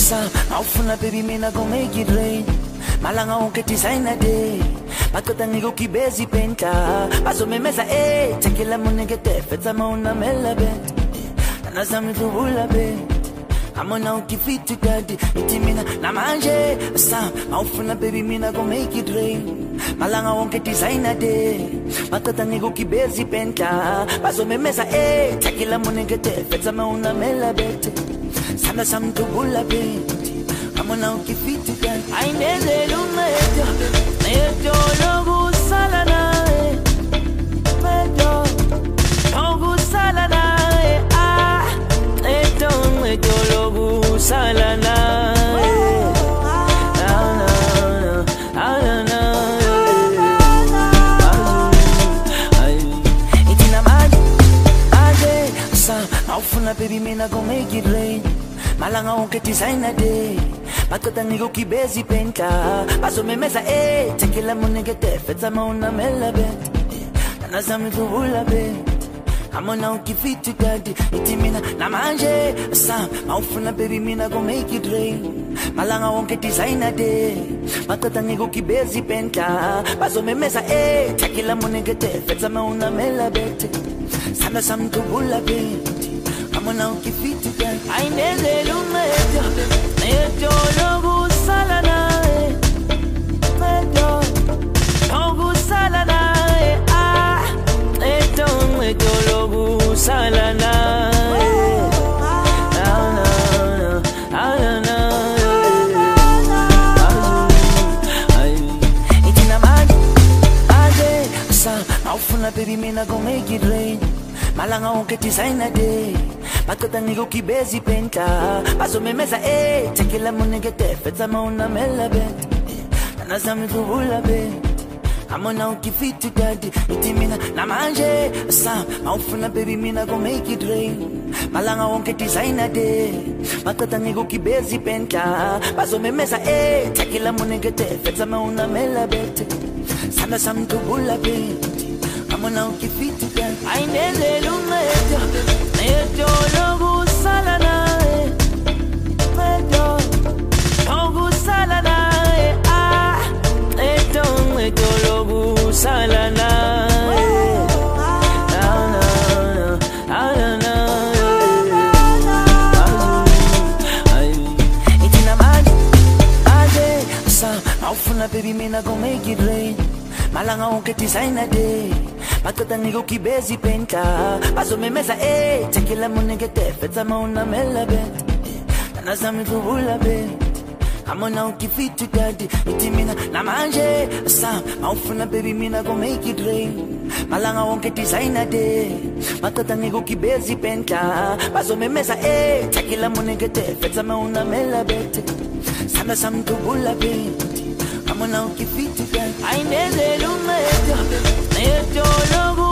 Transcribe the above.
Sam, awufuna baby mina go make it rain. Malanga wonke designer day. Baqeda ngikugibeza ipenta. Bazomemeza tekela munegete fetsa mauna melabet. Kana sami tubula be. Amona ukifiti daddy. Iti mina namanje. Sam, awufuna baby mina go make it rain. Malanga wonke designer day. Baqeda ngikugibeza ipenta. Bazomemeza tekela munegete fetsa mauna melabet. Sana sam tubula be. Amona ukifiti daddy. Ainezela umedo. Medo logu salana. Medo logu salana. Medo logu salana. Awufuna baby mina go make it rain. Malanga wonke designer day. Baqeda ngikugibeza ipenta. Bazomemeza tekela munegete fetsa mauna melabet. Kana sami tubula be. Amona ukifiti daddy. Iti mina namanje. Sam, awufuna baby mina go make it rain. Malanga wonke designer day. Baqeda ngikugibeza ipenta. Bazomemeza tekela munegete fetsa mauna melabet. Sana sami tubula be. Amona ukifiti daddy. Ainezela umedo. Medo logu salana. Medo logu salana. Medo logu salana. Itina manje. Sam, awufuna baby mina go make it rain. Malanga wonke designer day. Baqeda ngikugibeza ipenta. Bazomemeza tekela munegete fetsa mauna melabet. Kana sami tubula be. Amona ukifiti daddy. Iti mina namanje. Sam, awufuna baby mina go make it rain. Malanga wonke designer day. Baqeda ngikugibeza ipenta. Bazomemeza tekela munegete fetsa mauna melabet. Sana sami tubula be. Amona ukifiti daddy. Ainezela umedo. Medo logu salana. Medo logu salana. Medo logu salana. Itina manje. Sam, awufuna baby mina go make it rain. Malanga wonke designer day. Baqeda ngikugibeza ipenta. Bazomemeza tekela munegete fetsa mauna melabet. Kana sami tubula be. Amona ukifiti daddy. Iti mina namanje. Sam, awufuna baby mina go make it rain. Malanga wonke designer day. Baqeda ngikugibeza ipenta. Bazomemeza tekela munegete fetsa mauna melabet. Sana sami tubula be. Amona ukifiti daddy. Ainezela umedo. Medo logu